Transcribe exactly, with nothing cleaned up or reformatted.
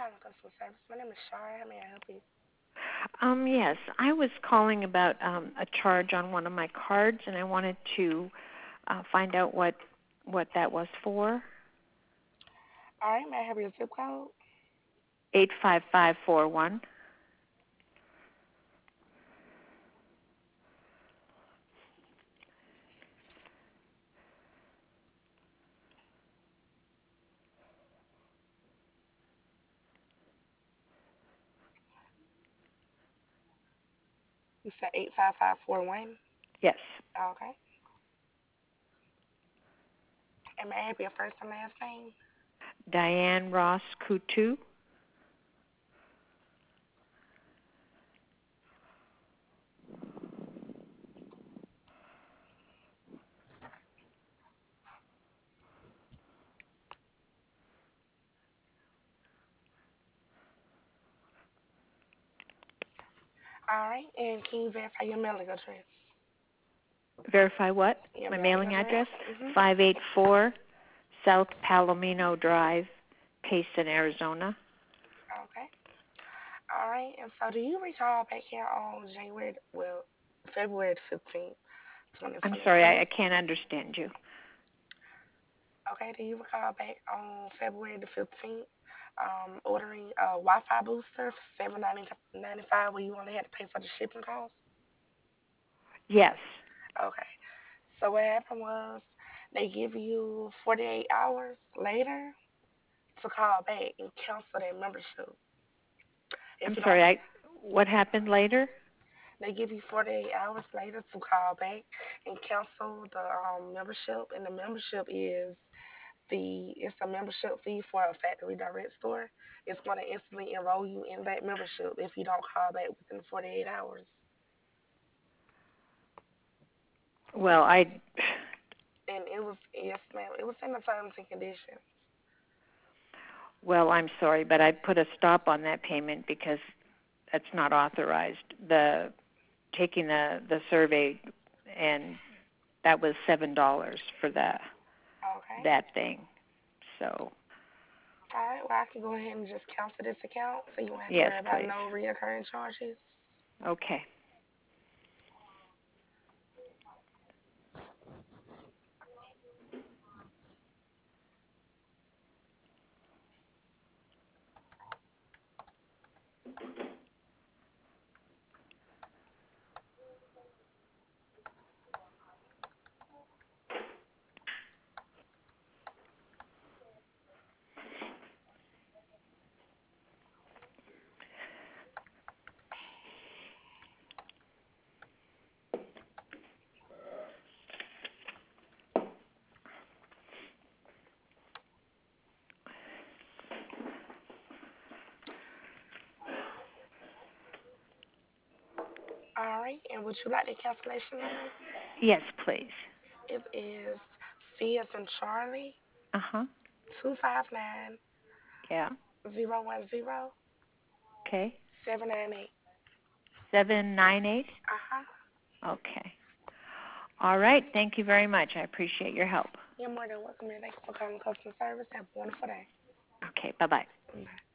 calling customer service. My name is Shar. How may I help you? Um, yes, I was calling about um, a charge on one of my cards, and I wanted to uh, find out what what that was for. All right, may I have your zip code? Eight five five four one. You said eight five five four one. Yes, Okay. And may I have your first and last name? Diane Ross Coutu. All right. And can you verify your mailing address? Verify what? Your My mailing mailing address? address: Mm-hmm. five eight four South Palomino Drive, Payson, Arizona. Okay. All right. And so do you recall back here on January, well, February fifteenth, I'm sorry, I, twenty twenty-two? I can't understand you. Okay. Do you recall back on February the fifteenth um, ordering a Wi-Fi booster for seven ninety-five where you only had to pay for the shipping cost? Yes. Okay. So what happened was they give you forty-eight hours later to call back and cancel that membership. If I'm you don't, sorry. I. What happened later? they give you forty-eight hours later to call back and cancel the um, membership. And the membership is the it's a membership fee for a factory direct store. It's going to instantly enroll you in that membership if you don't call back within forty-eight hours. Well, I. And it was yes, ma'am. It was in the terms and conditions. Well, I'm sorry, but I put a stop on that payment because that's not authorized. The taking the the survey, and that was seven dollars for that Okay. that thing. So All right, well, I can go ahead and just cancel this account so you won't have to yes, worry about please. no reoccurring charges. Okay. All right, and would you like the cancellation number? Yes, please. It is C as in Charlie, Uh huh. two five nine Yeah. zero one zero Okay. seven nine eight. Seven nine eight. Uh-huh. Okay. All right. Thank you very much. I appreciate your help. You're more than welcome, and thank you for calling customer service. Have a wonderful day. Okay. Bye bye. Bye.